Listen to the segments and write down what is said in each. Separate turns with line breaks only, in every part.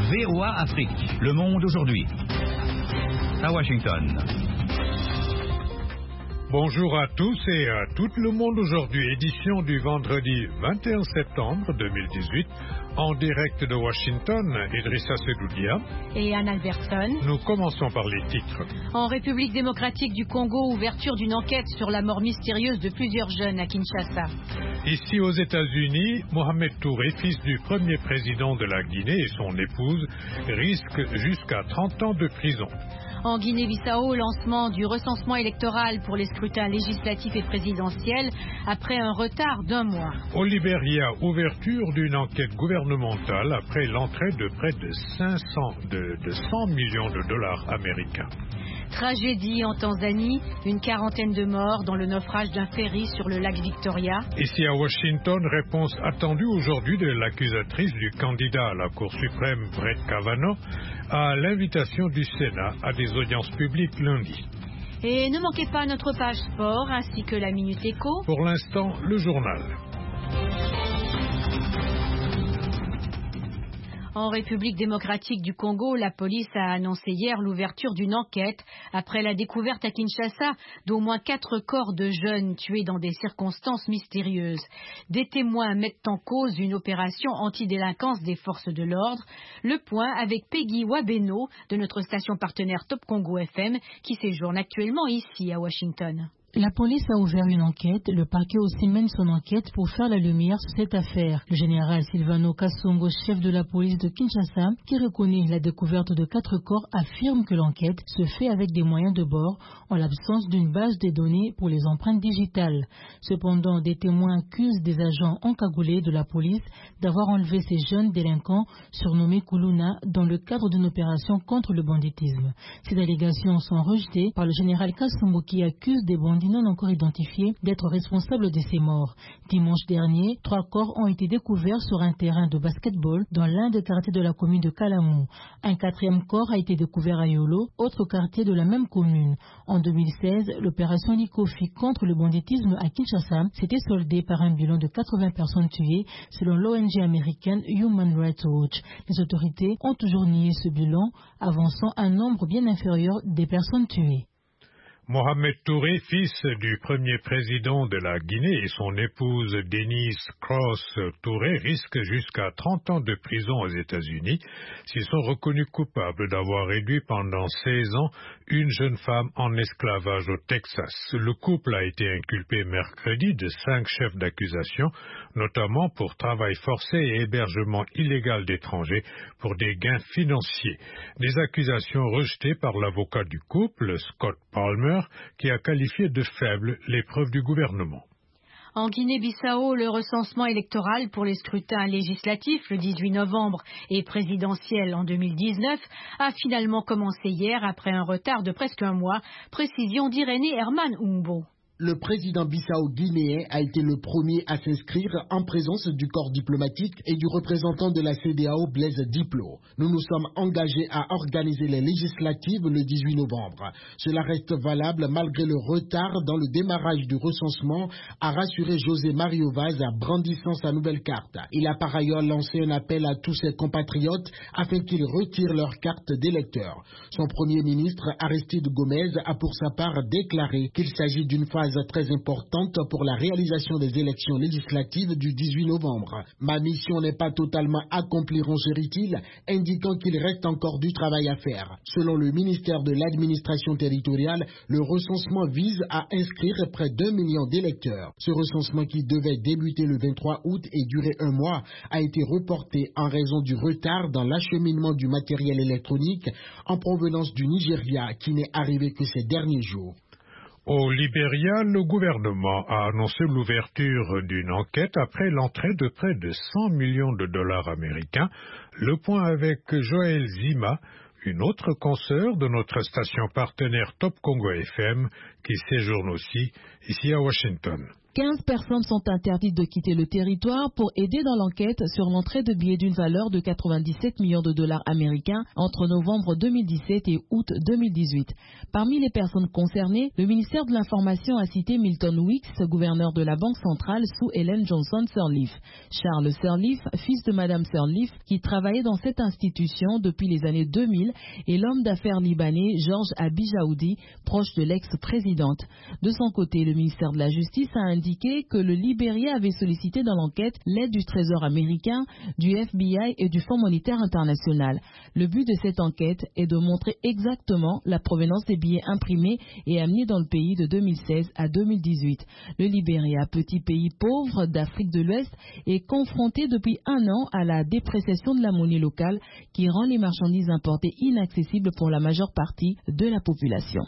VOA Afrique, le monde aujourd'hui. À Washington.
Bonjour à tous et à tout le monde aujourd'hui, édition du vendredi 21 septembre 2018, en direct de Washington, Idrissa Sedoudia
et Anne Albertson.
Nous commençons par les titres.
En République démocratique du Congo, ouverture d'une enquête sur la mort mystérieuse de plusieurs jeunes à Kinshasa.
Ici aux États-Unis, Mohamed Touré, fils du premier président de la Guinée et son épouse, risquent jusqu'à 30 ans de prison.
En Guinée-Bissau, lancement du recensement électoral pour les scrutins législatifs et présidentiels après un retard d'1 mois.
Au Libéria, ouverture d'une enquête gouvernementale après l'entrée de près de 100 millions de dollars américains.
Tragédie en Tanzanie, une quarantaine de morts dans le naufrage d'un ferry sur le lac Victoria.
Ici à Washington, réponse attendue aujourd'hui de l'accusatrice du candidat à la Cour suprême Brett Kavanaugh à l'invitation du Sénat à des audiences publiques lundi.
Et ne manquez pas notre page sport ainsi que la Minute Éco.
Pour l'instant, le journal.
En République démocratique du Congo, la police a annoncé hier l'ouverture d'une enquête après la découverte à Kinshasa d'au moins 4 corps de jeunes tués dans des circonstances mystérieuses. Des témoins mettent en cause une opération antidélinquance des forces de l'ordre. Le point avec Peggy Wabeno de notre station partenaire Top Congo FM qui séjourne actuellement ici à Washington.
La police a ouvert une enquête, le parquet aussi mène son enquête pour faire la lumière sur cette affaire. Le général Silvano Kasongo, chef de la police de Kinshasa, qui reconnaît la découverte de 4 corps, affirme que l'enquête se fait avec des moyens de bord en l'absence d'une base de données pour les empreintes digitales. Cependant, des témoins accusent des agents encagoulés de la police d'avoir enlevé ces jeunes délinquants surnommés Kuluna dans le cadre d'une opération contre le banditisme. Ces allégations sont rejetées par le général Kasongo qui accuse des bandits non encore identifiés d'être responsables de ces morts. Dimanche dernier, 3 corps ont été découverts sur un terrain de basketball dans l'un des quartiers de la commune de Kalamou. Un 4e corps a été découvert à Yolo, autre quartier de la même commune. En 2016, l'opération Likofi contre le banditisme à Kinshasa s'était soldée par un bilan de 80 personnes tuées selon l'ONG américaine Human Rights Watch. Les autorités ont toujours nié ce bilan, avançant un nombre bien inférieur des personnes tuées.
Mohamed Touré, fils du premier président de la Guinée et son épouse Denise Cross Touré risquent jusqu'à 30 ans de prison aux États-Unis s'ils sont reconnus coupables d'avoir réduit pendant 16 ans une jeune femme en esclavage au Texas. Le couple a été inculpé mercredi de 5 chefs d'accusation, notamment pour travail forcé et hébergement illégal d'étrangers pour des gains financiers. Des accusations rejetées par l'avocat du couple, Scott Palmer, qui a qualifié de faibles les preuves du gouvernement.
En Guinée-Bissau, le recensement électoral pour les scrutins législatifs le 18 novembre et présidentiel en 2019 a finalement commencé hier après un retard de presque 1 mois, précision d'Irénée Herman Umbo.
Le président bissau-guinéen a été le premier à s'inscrire en présence du corps diplomatique et du représentant de la CEDEAO, Blaise Diplot. Nous nous sommes engagés à organiser les législatives le 18 novembre. Cela reste valable malgré le retard dans le démarrage du recensement, a rassuré José Mario Vaz brandissant sa nouvelle carte. Il a par ailleurs lancé un appel à tous ses compatriotes afin qu'ils retirent leur carte d'électeur. Son premier ministre, Aristide Gomez, a pour sa part déclaré qu'il s'agit d'une phase très importante pour la réalisation des élections législatives du 18 novembre. Ma mission n'est pas totalement accomplie, rongerit-il, indiquant qu'il reste encore du travail à faire. Selon le ministère de l'administration territoriale, le recensement vise à inscrire près d'1 million d'électeurs. Ce recensement qui devait débuter le 23 août et durer 1 mois a été reporté en raison du retard dans l'acheminement du matériel électronique en provenance du Nigeria qui n'est arrivé que ces derniers jours.
Au Libéria, le gouvernement a annoncé l'ouverture d'une enquête après l'entrée de près de 100 millions de dollars américains. Le point avec Joël Zima, une autre consoeur de notre station partenaire Top Congo FM, qui séjourne aussi ici à Washington.
15 personnes sont interdites de quitter le territoire pour aider dans l'enquête sur l'entrée de billets d'une valeur de 97 millions de dollars américains entre novembre 2017 et août 2018. Parmi les personnes concernées, le ministère de l'Information a cité Milton Weeks, gouverneur de la Banque centrale sous Ellen Johnson Sirleaf. Charles Sirleaf, fils de Madame Sirleaf, qui travaillait dans cette institution depuis les années 2000, et l'homme d'affaires libanais Georges Abijaoudi, proche de l'ex-présidente. De son côté, le ministère de la Justice a indiqué que le Libéria avait sollicité dans l'enquête l'aide du Trésor américain, du FBI et du Fonds monétaire international. Le but de cette enquête est de montrer exactement la provenance des billets imprimés et amenés dans le pays de 2016 à 2018. Le Libéria, petit pays pauvre d'Afrique de l'Ouest, est confronté depuis un an à la dépréciation de la monnaie locale qui rend les marchandises importées inaccessibles pour la majeure partie de la population.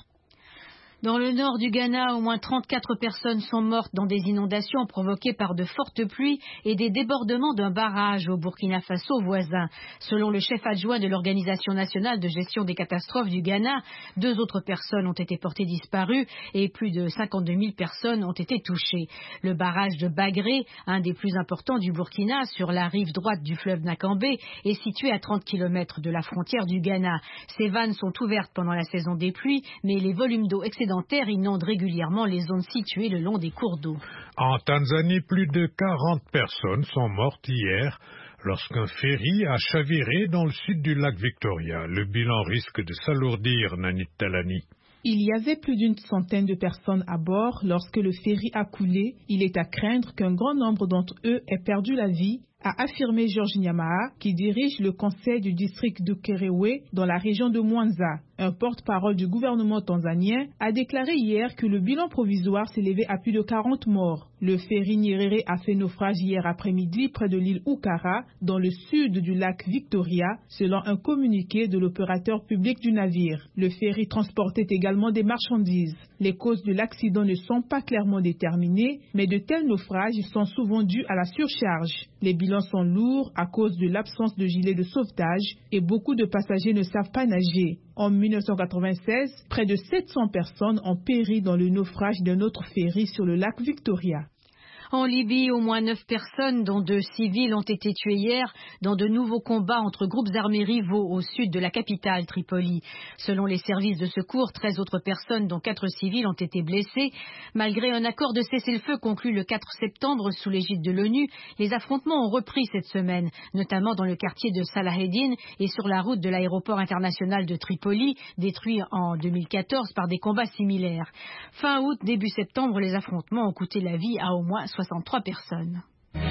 Dans le nord du Ghana, au moins 34 personnes sont mortes dans des inondations provoquées par de fortes pluies et des débordements d'un barrage au Burkina Faso voisin. Selon le chef adjoint de l'Organisation nationale de gestion des catastrophes du Ghana, 2 autres personnes ont été portées disparues et plus de 52 000 personnes ont été touchées. Le barrage de Bagré, un des plus importants du Burkina, sur la rive droite du fleuve Nakambé, est situé à 30 km de la frontière du Ghana. Ces vannes sont ouvertes pendant la saison des pluies, mais les volumes d'eau excédentaires inondent régulièrement les zones situées le long des cours d'eau.
En Tanzanie, plus de 40 personnes sont mortes hier lorsqu'un ferry a chaviré dans le sud du lac Victoria. Le bilan risque de s'alourdir, Nanit Talani.
Il y avait plus d'une centaine de personnes à bord lorsque le ferry a coulé. Il est à craindre qu'un grand nombre d'entre eux aient perdu la vie, a affirmé George Nyamaa, qui dirige le conseil du district de Kerewe dans la région de Mwanza. Un porte-parole du gouvernement tanzanien a déclaré hier que le bilan provisoire s'élevait à plus de 40 morts. Le ferry Nyerere a fait naufrage hier après-midi près de l'île Ukara, dans le sud du lac Victoria, selon un communiqué de l'opérateur public du navire. Le ferry transportait également des marchandises. Les causes de l'accident ne sont pas clairement déterminées, mais de tels naufrages sont souvent dus à la surcharge. Les bilans sont lourds à cause de l'absence de gilets de sauvetage et beaucoup de passagers ne savent pas nager. En 1996, près de 700 personnes ont péri dans le naufrage d'un autre ferry sur le lac Victoria.
En Libye, au moins 9 personnes, dont 2 civils, ont été tuées hier dans de nouveaux combats entre groupes armés rivaux au sud de la capitale, Tripoli. Selon les services de secours, 13 autres personnes, dont 4 civils, ont été blessées. Malgré un accord de cessez-le-feu conclu le 4 septembre sous l'égide de l'ONU, les affrontements ont repris cette semaine, notamment dans le quartier de Salaheddine et sur la route de l'aéroport international de Tripoli, détruit en 2014 par des combats similaires. Fin août, début septembre, les affrontements ont coûté la vie à au moins 63 personnes.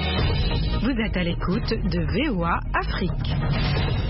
Vous êtes à l'écoute de VOA Afrique.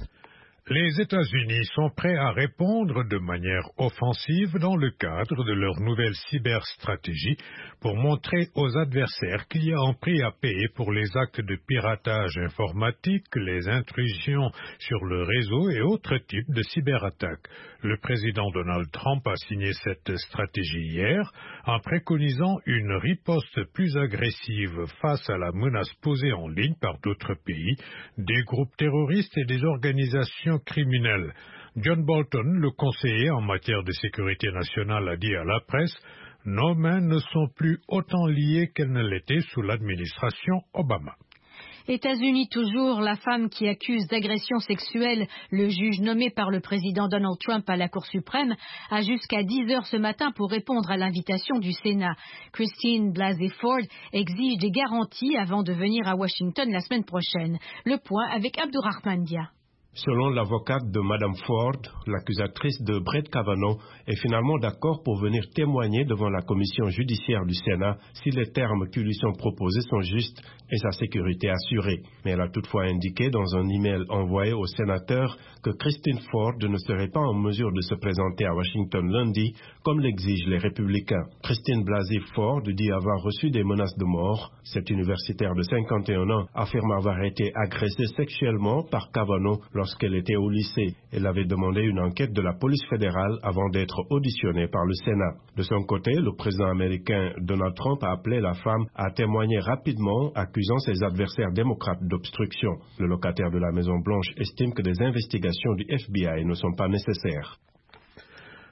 Les États-Unis sont prêts à répondre de manière offensive dans le cadre de leur nouvelle cyberstratégie pour montrer aux adversaires qu'il y a un prix à payer pour les actes de piratage informatique, les intrusions sur le réseau et autres types de cyberattaques. Le président Donald Trump a signé cette stratégie hier en préconisant une riposte plus agressive face à la menace posée en ligne par d'autres pays, des groupes terroristes et des organisations criminels. John Bolton, le conseiller en matière de sécurité nationale, a dit à la presse « Nos mains ne sont plus autant liées qu'elles ne l'étaient sous l'administration Obama ».
États-Unis toujours, la femme qui accuse d'agression sexuelle le juge nommé par le président Donald Trump à la Cour suprême a jusqu'à 10 heures ce matin pour répondre à l'invitation du Sénat. Christine Blasey Ford exige des garanties avant de venir à Washington la semaine prochaine. Le point avec Abdourahmane Dia.
Selon l'avocate de Mme Ford, l'accusatrice de Brett Kavanaugh est finalement d'accord pour venir témoigner devant la commission judiciaire du Sénat si les termes qui lui sont proposés sont justes et sa sécurité assurée. Mais elle a toutefois indiqué dans un email envoyé aux sénateurs que Christine Ford ne serait pas en mesure de se présenter à Washington lundi comme l'exigent les républicains. Christine Blasey Ford dit avoir reçu des menaces de mort. Cette universitaire de 51 ans affirme avoir été agressée sexuellement par Kavanaugh lorsqu'elle était au lycée. Elle avait demandé une enquête de la police fédérale avant d'être auditionnée par le Sénat. De son côté, le président américain Donald Trump a appelé la femme à témoigner rapidement, accusant ses adversaires démocrates d'obstruction. Le locataire de la Maison-Blanche estime que des investigations du FBI ne sont pas nécessaires.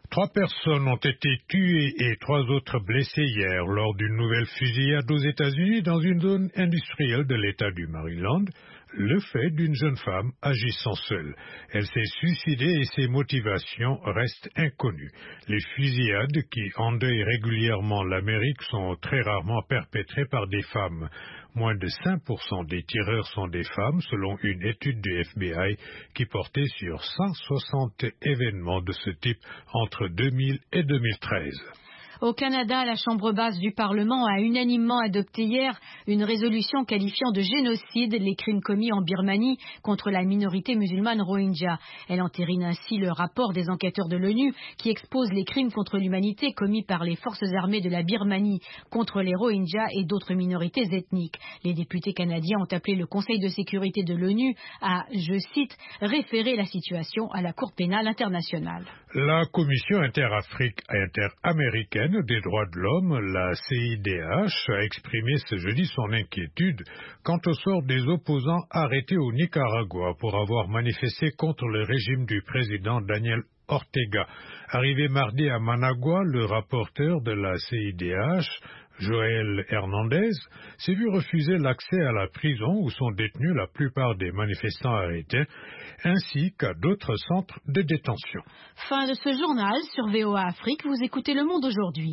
3 personnes ont été tuées et 3 autres blessées hier lors d'une nouvelle fusillade aux États-Unis dans une zone industrielle de l'État du Maryland, le fait d'une jeune femme agissant seule. Elle s'est suicidée et ses motivations restent inconnues. Les fusillades qui endeuillent régulièrement l'Amérique sont très rarement perpétrées par des femmes. Moins de 5% des tireurs sont des femmes, selon une étude du FBI qui portait sur 160 événements de ce type entre 2000 et 2013.
Au Canada, la Chambre basse du Parlement a unanimement adopté hier une résolution qualifiant de génocide les crimes commis en Birmanie contre la minorité musulmane Rohingya. Elle entérine ainsi le rapport des enquêteurs de l'ONU qui expose les crimes contre l'humanité commis par les forces armées de la Birmanie contre les Rohingyas et d'autres minorités ethniques. Les députés canadiens ont appelé le Conseil de sécurité de l'ONU à, je cite, référer la situation à la Cour pénale internationale.
La Commission interafrique et interaméricaine des droits de l'homme, la CIDH, a exprimé ce jeudi son inquiétude quant au sort des opposants arrêtés au Nicaragua pour avoir manifesté contre le régime du président Daniel Ortega. Arrivé mardi à Managua, le rapporteur de la CIDH, Joël Hernandez, s'est vu refuser l'accès à la prison où sont détenus la plupart des manifestants arrêtés, ainsi qu'à d'autres centres de détention.
Fin de ce journal sur VOA Afrique. Vous écoutez Le Monde aujourd'hui.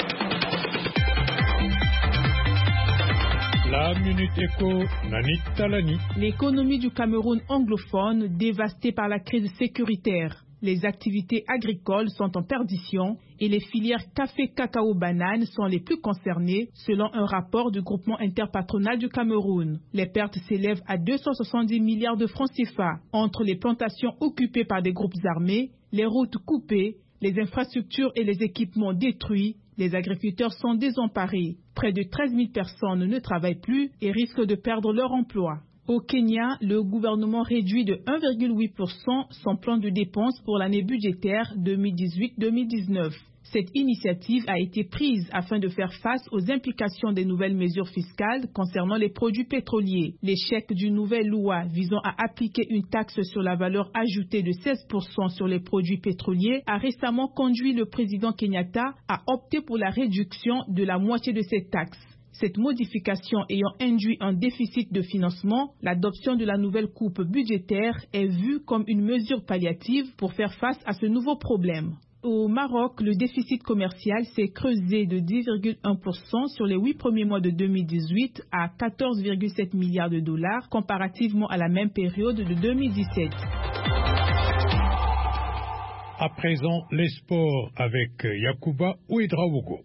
La Minute Éco, Nani Talani.
L'économie du Cameroun anglophone dévastée par la crise sécuritaire. Les activités agricoles sont en perdition et les filières café, cacao, banane sont les plus concernées selon un rapport du groupement interpatronal du Cameroun. Les pertes s'élèvent à 270 milliards de francs CFA entre les plantations occupées par des groupes armés, les routes coupées, les infrastructures et les équipements détruits. Les agriculteurs sont désemparés. Près de 13 000 personnes ne travaillent plus et risquent de perdre leur emploi. Au Kenya, le gouvernement réduit de 1,8% son plan de dépenses pour l'année budgétaire 2018-2019. Cette initiative a été prise afin de faire face aux implications des nouvelles mesures fiscales concernant les produits pétroliers. L'échec d'une nouvelle loi visant à appliquer une taxe sur la valeur ajoutée de 16% sur les produits pétroliers a récemment conduit le président Kenyatta à opter pour la réduction de la moitié de cette taxe. Cette modification ayant induit un déficit de financement, l'adoption de la nouvelle coupe budgétaire est vue comme une mesure palliative pour faire face à ce nouveau problème. Au Maroc, le déficit commercial s'est creusé de 10,1% sur les 8 premiers mois de 2018 à 14,7 milliards de dollars comparativement à la même période de 2017.
À présent, les sports avec Yacouba Ouedraogo.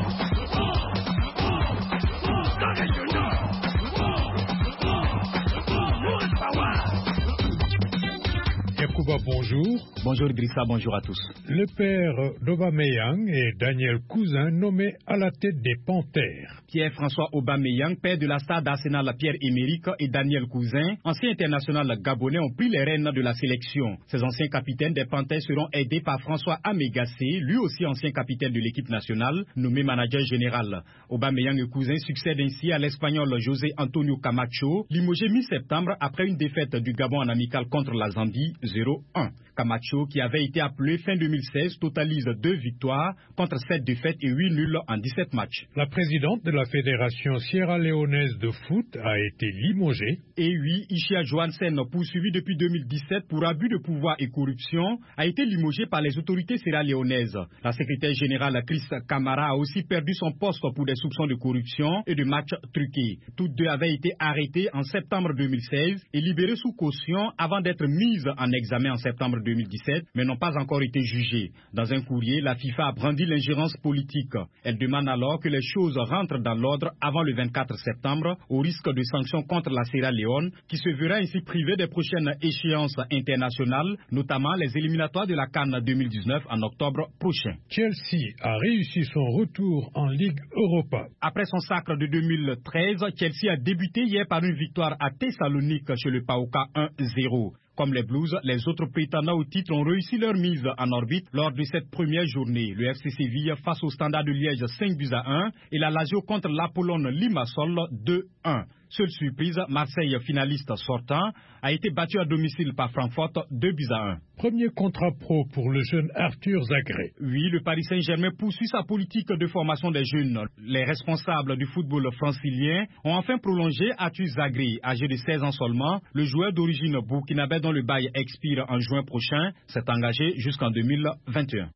Yacouba, bonjour.
Bonjour Idrissa, bonjour à tous.
Le père d'Aubameyang et Daniel Cousin nommés à la tête des Panthères.
Pierre-François Aubameyang, père de la star d'Arsenal Pierre-Emerick et Daniel Cousin, ancien international gabonais, ont pris les rênes de la sélection. Ces anciens capitaines des Panthères seront aidés par François Amégassé, lui aussi ancien capitaine de l'équipe nationale, nommé manager général. Aubameyang et Cousin succèdent ainsi à l'Espagnol José Antonio Camacho, limogé mi-septembre après une défaite du Gabon en amical contre la Zambie 0-1. Camacho, qui avait été appelé fin 2016, totalise 2 victoires contre 7 défaites et 8 nuls en 17 matchs.
La présidente de la Fédération sierra-léonaise de foot a été limogée.
Et oui, Ishia Johansen, poursuivi depuis 2017 pour abus de pouvoir et corruption, a été limogé par les autorités sierra-léonaises. La secrétaire générale Chris Kamara a aussi perdu son poste pour des soupçons de corruption et de matchs truqués. Toutes deux avaient été arrêtées en septembre 2016 et libérées sous caution avant d'être mises en examen en septembre 2017, mais n'ont pas encore été jugées. Dans un courrier, la FIFA a brandi l'ingérence politique. Elle demande alors que les choses rentrent dans l'ordre avant le 24 septembre, au risque de sanctions contre la Sierra Leone, qui se verra ainsi privée des prochaines échéances internationales, notamment les éliminatoires de la CAN 2019 en octobre prochain.
Chelsea a réussi son retour en Ligue Europa.
Après son sacre de 2013, Chelsea a débuté hier par une victoire à Thessalonique chez le PAOK 1-0. Comme les Blues, les autres prétendants au titre ont réussi leur mise en orbite lors de cette première journée. Le FC Séville face au Standard de Liège 5-1 et la Lazio contre l'Apollon Limassol 2-1. Seule surprise, Marseille, finaliste sortant, a été battu à domicile par Francfort 2-1.
Premier contrat pro pour le jeune Arthur Zagré.
Oui, le Paris Saint-Germain poursuit sa politique de formation des jeunes. Les responsables du football francilien ont enfin prolongé Arthur Zagré, âgé de 16 ans seulement. Le joueur d'origine burkinabé dont le bail expire en juin prochain s'est engagé jusqu'en 2021.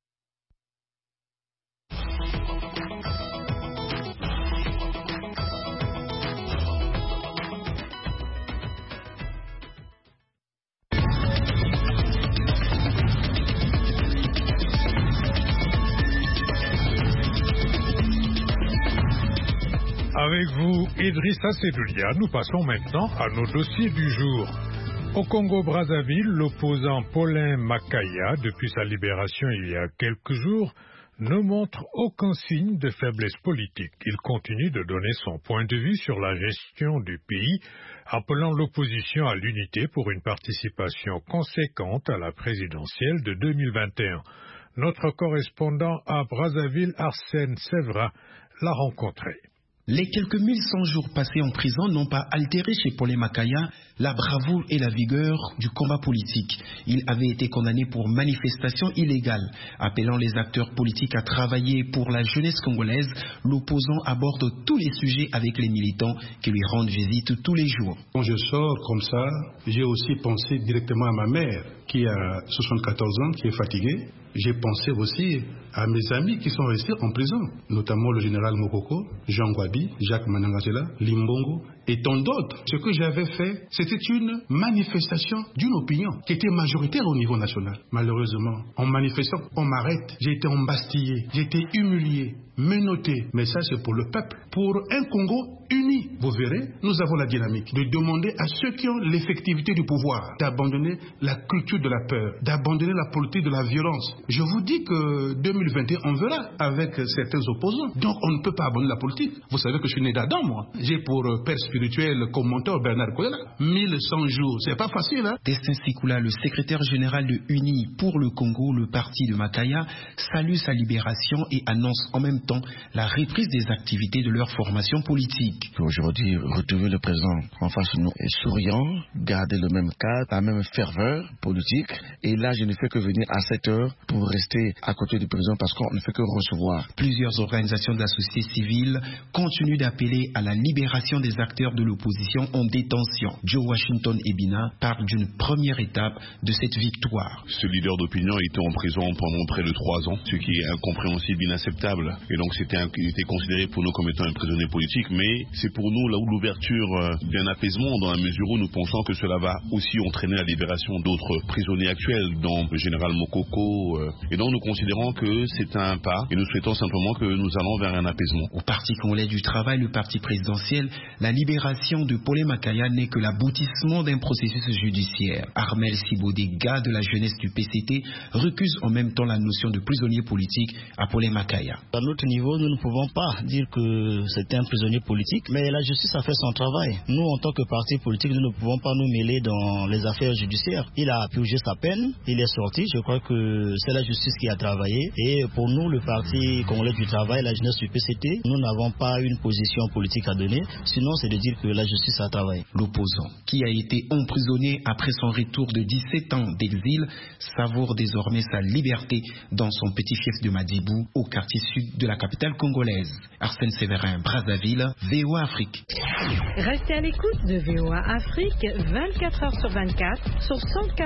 Avec vous, Idrissa Sedoulia, nous passons maintenant à nos dossiers du jour. Au Congo-Brazzaville, l'opposant Paulin Makaya, depuis sa libération il y a quelques jours, ne montre aucun signe de faiblesse politique. Il continue de donner son point de vue sur la gestion du pays, appelant l'opposition à l'unité pour une participation conséquente à la présidentielle de 2021. Notre correspondant à Brazzaville, Arsène Sévra, l'a rencontré.
Les quelques 1100 jours passés en prison n'ont pas altéré chez Paulin Makaya la bravoure et la vigueur du combat politique. Il avait été condamné pour manifestation illégale. Appelant les acteurs politiques à travailler pour la jeunesse congolaise, l'opposant aborde tous les sujets avec les militants qui lui rendent visite tous les jours.
Quand je sors comme ça, j'ai aussi pensé directement à ma mère qui a 74 ans, qui est fatiguée. J'ai pensé aussi à mes amis qui sont restés en prison, notamment le général Mokoko, Jean Gwabi, Jacques Manangatela, Limbongo et tant d'autres. Ce que j'avais fait, c'était une manifestation d'une opinion qui était majoritaire au niveau national. Malheureusement, en manifestant, on m'arrête. J'ai été embastillé, j'ai été humilié, menotté. Mais ça, c'est pour le peuple. Pour un Congo uni, vous verrez, nous avons la dynamique de demander à ceux qui ont l'effectivité du pouvoir d'abandonner la culture de la peur, d'abandonner la politique de la violence. Je vous dis que 2021, on verra avec certains opposants. Donc, on ne peut pas abandonner la politique. Vous savez que je suis né d'Adam, moi. J'ai pour père spirituel comme mentor Bernard Koyala. 1100 jours, c'est pas facile, hein?
Destin Sikula, le secrétaire général de Uni pour le Congo, le parti de Makaya, salue sa libération et annonce en même temps la reprise des activités de leur formation politique.
Aujourd'hui, retrouver le président en face de nous est souriant, garder le même cadre, la même ferveur politique. Et là, je ne fais que venir à 7 heures pour rester à côté du président parce qu'on ne fait que recevoir.
Plusieurs organisations de la société civile continuent d'appeler à la libération des acteurs de l'opposition en détention. Joe Washington Ebina parle d'une première étape de cette victoire.
Ce leader d'opinion était en prison pendant près de 3 ans, ce qui est incompréhensible, inacceptable. Et donc il était considéré pour nous comme étant un prisonnier politique, mais c'est pour nous là où l'ouverture d'un apaisement dans la mesure où nous pensons que cela va aussi entraîner la libération d'autres prisonniers actuels, dont le général Mokoko. Et donc nous considérons que c'est un pas et nous souhaitons simplement que nous allons vers un apaisement.
Au Parti congolais du travail, le parti présidentiel, la libération de Paulin Makaya n'est que l'aboutissement d'un processus judiciaire. Armel Sibodé, gars de la jeunesse du PCT, recuse en même temps la notion de prisonnier politique à Paulin Makaya.
À notre niveau, nous ne pouvons pas dire que c'est un prisonnier politique, mais la justice a fait son travail. Nous, en tant que parti politique, nous ne pouvons pas nous mêler dans les affaires judiciaires. Il a purgé sa peine, il est sorti. Je crois que c'est la justice qui a travaillé. Et pour nous, le parti congolais du travail, la jeunesse du PCT, nous n'avons pas une position politique à donner. Sinon, c'est de dire que la justice a travaillé.
L'opposant, qui a été emprisonné après son retour de 17 ans d'exil, savoure désormais sa liberté dans son petit fief de Madibou, au quartier sud de la capitale congolaise. Arsène Séverin, Brazzaville, VOA Afrique.
Restez à l'écoute de VOA Afrique 24 heures sur 24 sur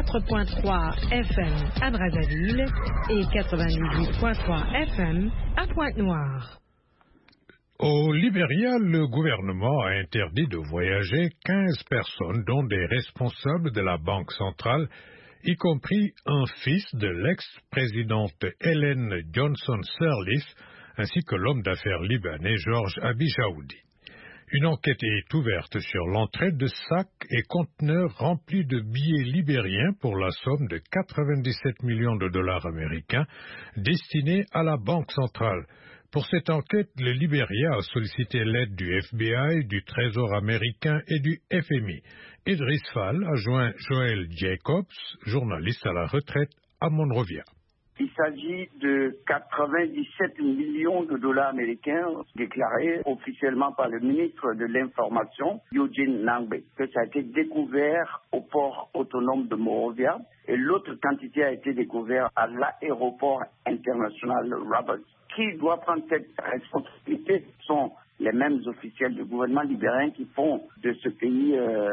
104.3 FM à Brazzaville et 98.3 FM à Pointe-Noire.
Au Libéria, le gouvernement a interdit de voyager 15 personnes, dont des responsables de la Banque centrale, y compris un fils de l'ex-présidente Ellen Johnson Sirleaf, ainsi que l'homme d'affaires libanais Georges Abijaoudi. Une enquête est ouverte sur l'entrée de sacs et conteneurs remplis de billets libériens pour la somme de 97 millions de dollars américains destinés à la Banque centrale. Pour cette enquête, le Libéria a sollicité l'aide du FBI, du Trésor américain et du FMI. Idriss Fall a joint Joël Jacobs, journaliste à la retraite à Monrovia.
Il s'agit de 97 millions de dollars américains déclarés officiellement par le ministre de l'Information, Eugene Nangbe, que ça a été découvert au port autonome de Monrovia et l'autre quantité a été découverte à l'aéroport international Roberts. Qui doit prendre cette responsabilité sont les mêmes officiels du gouvernement libérien qui font de ce pays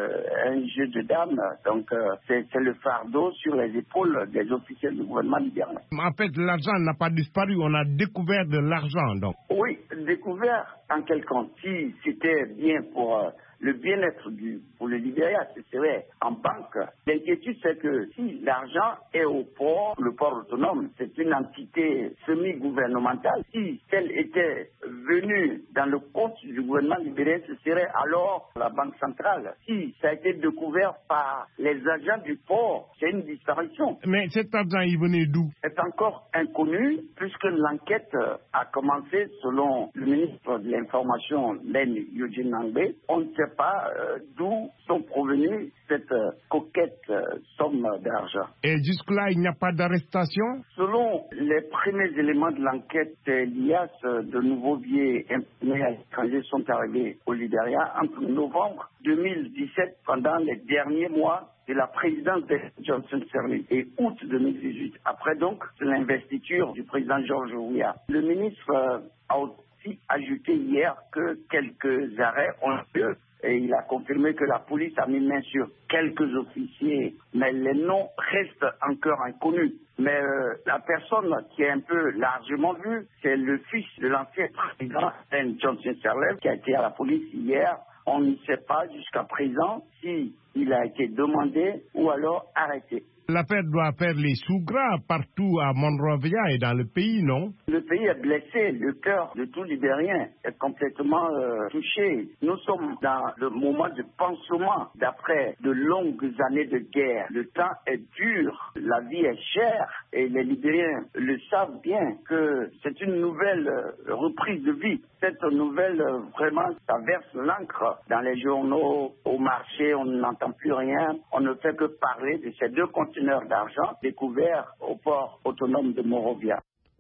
un jeu de dames. Donc c'est le fardeau sur les épaules des officiels du gouvernement libérien.
En fait, l'argent n'a pas disparu, on a découvert de l'argent donc.
Oui, découvert en quelqu'un. Si c'était bien pour le bien-être pour le Libéria, ce serait en banque. L'inquiétude, c'est que si l'argent est au port, le port autonome, c'est une entité semi-gouvernementale. Si elle était venue dans le compte du gouvernement libérien, ce serait alors la Banque centrale. Si ça a été découvert par les agents du port, c'est une disparition.
Mais cet argent, il venait d'où?
C'est encore inconnu, puisque l'enquête a commencé selon le ministre de l'Information, Len Eugene Nangbe. On ne sait pas d'où sont provenues cette coquette somme d'argent.
Et jusque-là, il n'y a pas d'arrestation?
Selon les premiers éléments de l'enquête, l'IAS, de nouveaux billets imprimés à l'étranger sont arrivés au Libéria entre novembre 2017, pendant les derniers mois de la présidence de Johnson Sirleaf, et août 2018. Après donc l'investiture du président George Weah. Le ministre a aussi ajouté hier que quelques arrêts ont lieu. Et il a confirmé que la police a mis main sur quelques officiers, mais les noms restent encore inconnus. Mais la personne qui est un peu largement vue, c'est le fils de l'ancien président Johnson Sirleaf qui a été à la police hier. On ne sait pas jusqu'à présent s'il a été demandé ou alors arrêté.
L'affaire doit faire les sous gras partout à Monrovia et dans le pays, non?
Le pays est blessé, le cœur de tout Libérien est complètement touché. Nous sommes dans le moment de pansement d'après de longues années de guerre. Le temps est dur, la vie est chère et les Libériens le savent bien que c'est une nouvelle reprise de vie. Cette nouvelle, vraiment, ça verse l'encre dans les journaux, au marché, on n'entend plus rien. On ne fait que parler de ces deux conteneurs d'argent découverts au port autonome de Monrovia.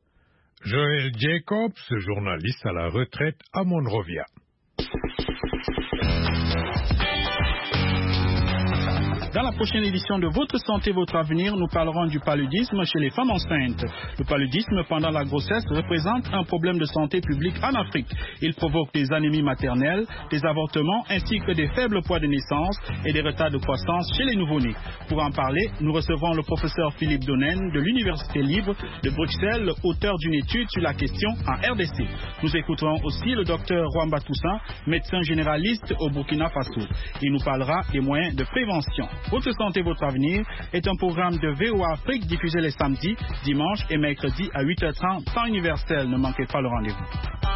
Joël Jacobs, journaliste à la retraite à Monrovia.
Dans la prochaine édition de Votre Santé, Votre Avenir, nous parlerons du paludisme chez les femmes enceintes. Le paludisme pendant la grossesse représente un problème de santé publique en Afrique. Il provoque des anémies maternelles, des avortements ainsi que des faibles poids de naissance et des retards de croissance chez les nouveau-nés. Pour en parler, nous recevons le professeur Philippe Donen de l'Université libre de Bruxelles, auteur d'une étude sur la question en RDC. Nous écouterons aussi le docteur Rwamba Toussaint, médecin généraliste au Burkina Faso. Il nous parlera des moyens de prévention. Votre santé, votre avenir est un programme de VOA Afrique diffusé les samedis, dimanches et mercredis à 8h30, temps universel. Ne manquez pas le rendez-vous.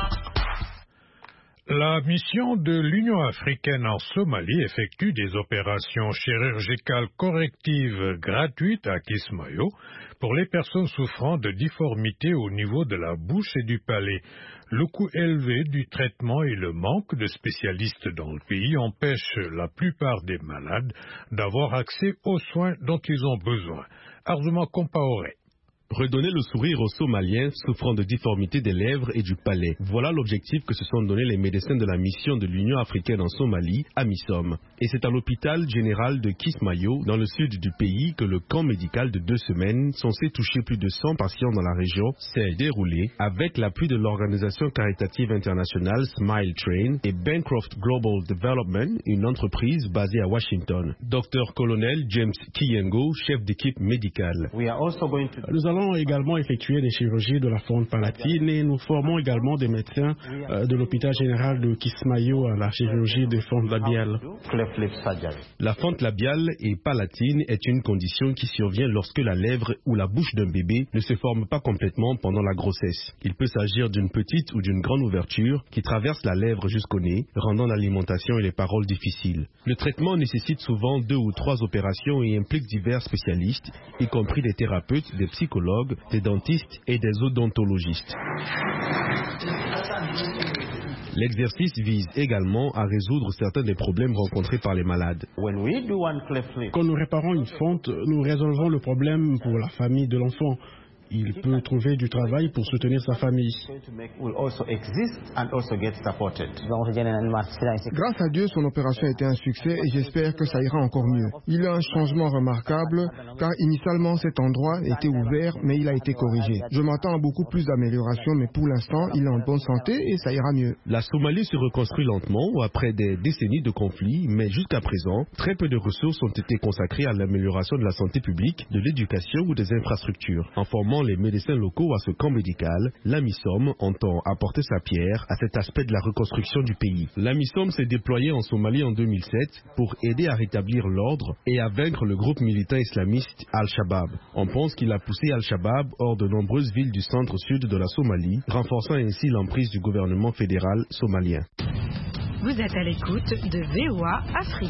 La mission de l'Union africaine en Somalie effectue des opérations chirurgicales correctives gratuites à Kismayo pour les personnes souffrant de difformités au niveau de la bouche et du palais. Le coût élevé du traitement et le manque de spécialistes dans le pays empêchent la plupart des malades d'avoir accès aux soins dont ils ont besoin. Arjuma Compaoré.
Redonner le sourire aux Somaliens souffrant de difformités des lèvres et du palais. Voilà l'objectif que se sont donnés les médecins de la mission de l'Union africaine en Somalie, AMISOM. Et c'est à l'hôpital général de Kismayo, dans le sud du pays, que le camp médical de 2 semaines, censé toucher plus de 100 patients dans la région, s'est déroulé avec l'appui de l'organisation caritative internationale Smile Train et Bancroft Global Development, une entreprise basée à Washington. Dr Colonel James Kiyengo, chef d'équipe médicale.
Nous allons également effectuer des chirurgies de la fente palatine et nous formons également des médecins de l'hôpital général de Kismayo à la chirurgie de fente labiale.
La fente labiale et palatine est une condition qui survient lorsque la lèvre ou la bouche d'un bébé ne se forme pas complètement pendant la grossesse. Il peut s'agir d'une petite ou d'une grande ouverture qui traverse la lèvre jusqu'au nez, rendant l'alimentation et les paroles difficiles. Le traitement nécessite souvent 2 ou 3 opérations et implique divers spécialistes, y compris des thérapeutes, des psychologues, des dentistes et des odontologistes. L'exercice vise également à résoudre certains des problèmes rencontrés par les malades.
Quand nous réparons une fente, nous résolvons le problème pour la famille de l'enfant. il peut trouver du travail pour soutenir sa famille.
Grâce à Dieu, son opération a été un succès et j'espère que ça ira encore mieux. Il y a un changement remarquable car initialement cet endroit était ouvert mais il a été corrigé. Je m'attends à beaucoup plus d'améliorations mais pour l'instant il est en bonne santé et ça ira mieux.
La Somalie se reconstruit lentement après des décennies de conflits, mais jusqu'à présent, très peu de ressources ont été consacrées à l'amélioration de la santé publique, de l'éducation ou des infrastructures. En formant les médecins locaux à ce camp médical, l'AMISOM entend apporter sa pierre à cet aspect de la reconstruction du pays. L'AMISOM s'est déployée en Somalie en 2007 pour aider à rétablir l'ordre et à vaincre le groupe militant islamiste Al-Shabaab. On pense qu'il a poussé Al-Shabaab hors de nombreuses villes du centre-sud de la Somalie, renforçant ainsi l'emprise du gouvernement fédéral somalien.
Vous êtes à l'écoute de VOA Afrique.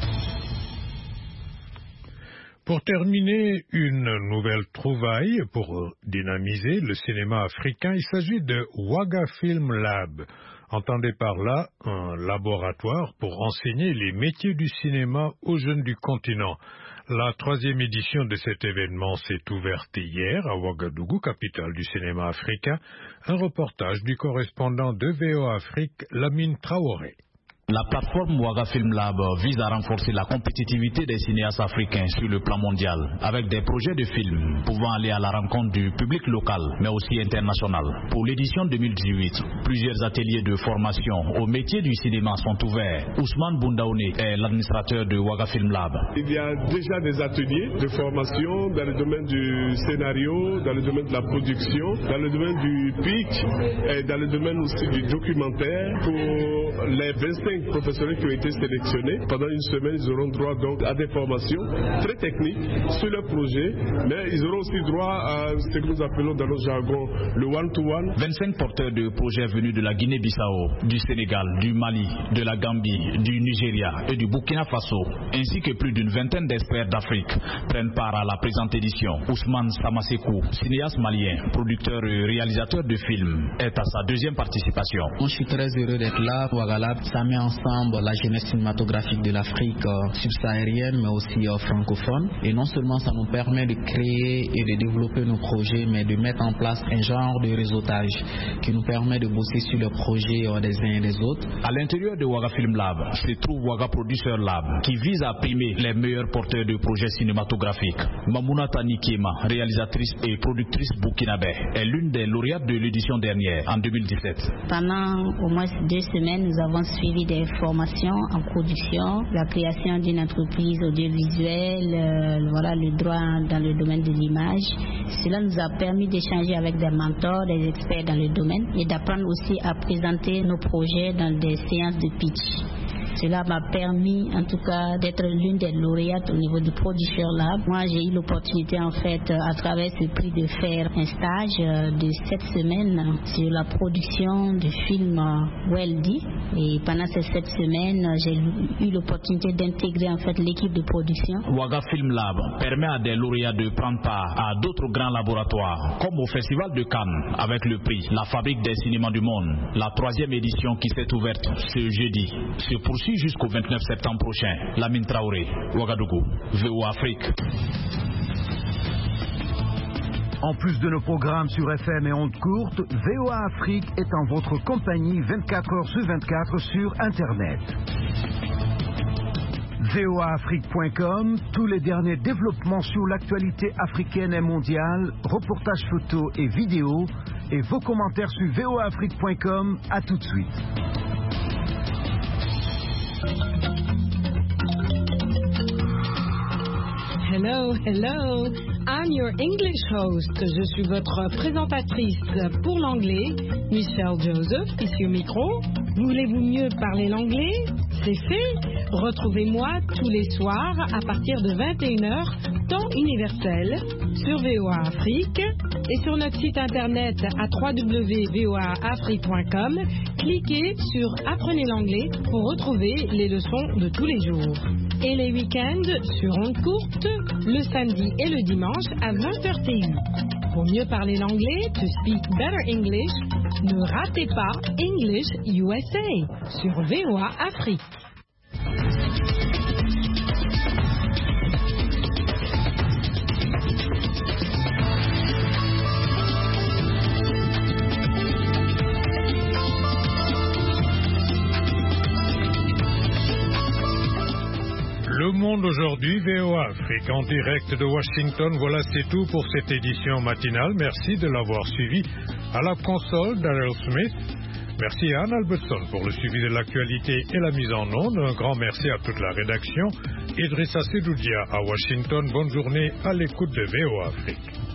Pour terminer, une nouvelle trouvaille pour dynamiser le cinéma africain. Il s'agit de Waga Film Lab. Entendez par là un laboratoire pour enseigner les métiers du cinéma aux jeunes du continent. La 3e édition de cet événement s'est ouverte hier à Ouagadougou, capitale du cinéma africain. Un reportage du correspondant de VOA Afrique, Lamine Traoré.
La plateforme Waga Film Lab vise à renforcer la compétitivité des cinéastes africains sur le plan mondial, avec des projets de films pouvant aller à la rencontre du public local, mais aussi international. Pour l'édition 2018, plusieurs ateliers de formation au métier du cinéma sont ouverts. Ousmane Boundaoune est l'administrateur de Waga Film Lab.
Il y a déjà des ateliers de formation dans le domaine du scénario, dans le domaine de la production, dans le domaine du pitch et dans le domaine aussi du documentaire pour les 25 professionnels qui ont été sélectionnés. Pendant une semaine, ils auront droit donc à des formations très techniques sur leur projet, mais ils auront aussi droit à ce que nous appelons dans notre jargon le one-to-one.
25 porteurs de projets venus de la Guinée-Bissau, du Sénégal, du Mali, de la Gambie, du Nigeria et du Burkina Faso, ainsi que plus d'une vingtaine d'experts d'Afrique prennent part à la présente édition. Ousmane Samasekou, cinéaste malien, producteur et réalisateur de films, est à sa 2e participation.
Moi, je suis très heureux d'être là. Ouagalab, ça met ensemble la jeunesse cinématographique de l'Afrique subsaharienne, mais aussi francophone. Et non seulement ça nous permet de créer et de développer nos projets, mais de mettre en place un genre de réseautage qui nous permet de bosser sur les projets des uns et des autres.
À l'intérieur de Waga Film Lab se trouve Waga Producer Lab, qui vise à primer les meilleurs porteurs de projets cinématographiques. Mamouna Tanikema, réalisatrice et productrice burkinabé, est l'une des lauréates de l'édition dernière, en 2017.
Pendant au moins 2 semaines, nous avons suivi des formations en production, la création d'une entreprise audiovisuelle, voilà, le droit dans le domaine de l'image. Cela nous a permis d'échanger avec des mentors, des experts dans le domaine et d'apprendre aussi à présenter nos projets dans des séances de pitch. Cela m'a permis en tout cas d'être l'une des lauréates au niveau du Producer Lab. Moi j'ai eu l'opportunité en fait à travers ce prix de faire un stage de 7 semaines sur la production du film Weldy. Et pendant ces 7 semaines j'ai eu l'opportunité d'intégrer en fait l'équipe de production.
Waga Film Lab permet à des lauréats de prendre part à d'autres grands laboratoires comme au Festival de Cannes avec le prix La Fabrique des cinémas du monde. La 3e édition qui s'est ouverte ce jeudi se poursuit jusqu'au 29 septembre prochain. Lamine Traoré, Ouagadougou, VOA Afrique.
En plus de nos programmes sur FM et ondes courtes, VOA Afrique est en votre compagnie 24 heures sur 24 sur Internet. voaafrique.com, tous les derniers développements sur l'actualité africaine et mondiale, reportages photos et vidéos, et vos commentaires sur voaafrique.com. À tout de suite.
Hello, hello. I'm your English host. Je suis votre présentatrice pour l'anglais, Michelle Joseph, ici au micro. Voulez-vous mieux parler l'anglais? C'est fait. Retrouvez-moi tous les soirs à partir de 21h, temps universel, sur VOA Afrique et sur notre site internet à www.voaafrique.com. Cliquez sur Apprenez l'anglais pour retrouver les leçons de tous les jours. Et les week-ends sur ondes courtes, le samedi et le dimanche à 20h TU. Pour mieux parler l'anglais, to speak better English, ne ratez pas English USA sur VOA Afrique.
aujourd'hui. VOA Afrique en direct de Washington. Voilà, c'est tout pour cette édition matinale. Merci de l'avoir suivi. À la console, Daryl Smith. Merci à Anne Albertson pour le suivi de l'actualité et la mise en onde. Un grand merci à toute la rédaction. Idrissa Sedoudia à Washington. Bonne journée à l'écoute de VOA Afrique.